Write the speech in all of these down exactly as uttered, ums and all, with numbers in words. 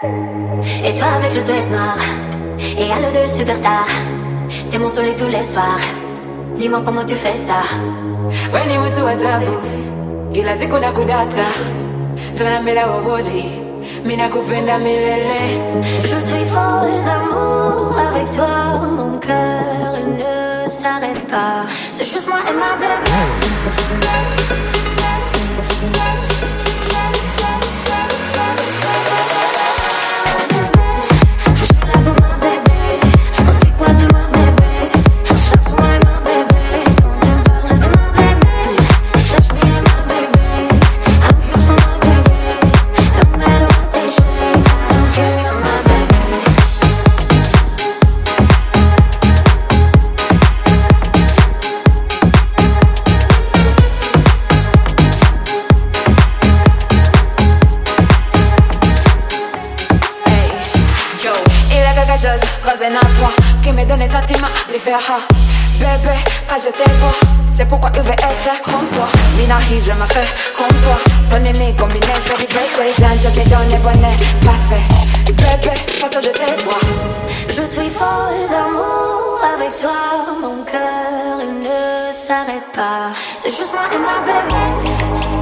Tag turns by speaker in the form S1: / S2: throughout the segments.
S1: Et toi avec le sweat noir et à l'eau de superstar. T'es mon soleil tous les soirs. Dis-moi comment tu fais ça.
S2: When you went to a jabu, ila siku na kudata. Tunambela wavodi, mina kupenda milele.
S1: Je suis folle d'amour avec toi. Mon cœur il ne s'arrête pas. C'est juste moi et ma bébé.
S2: Qui me donne les sentiments, les faire ha. Bébé, quand je te vois, c'est pourquoi je veux être comme toi. Binaride, je me fais comme toi. Ton aîné combiné, c'est refresh. J'ai un dieu qui donne les bonnets, parfait. Bébé, quand je te vois.
S1: Je suis folle d'amour avec toi. Mon cœur, il ne s'arrête pas. C'est juste moi et ma bébé.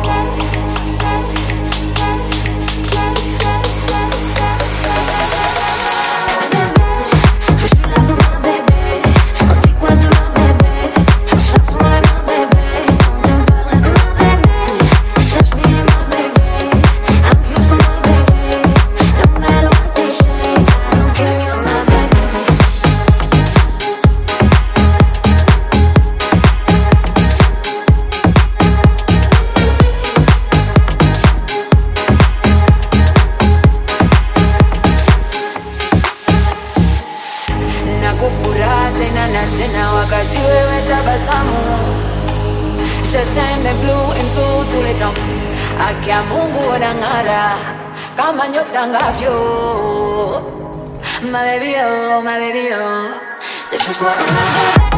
S2: Je t'aime les blue into tous les dents. Akia Mungu wanangara kama nyota ngavyo. My baby oh, my baby oh.
S1: C'est juste moi et ma bébé.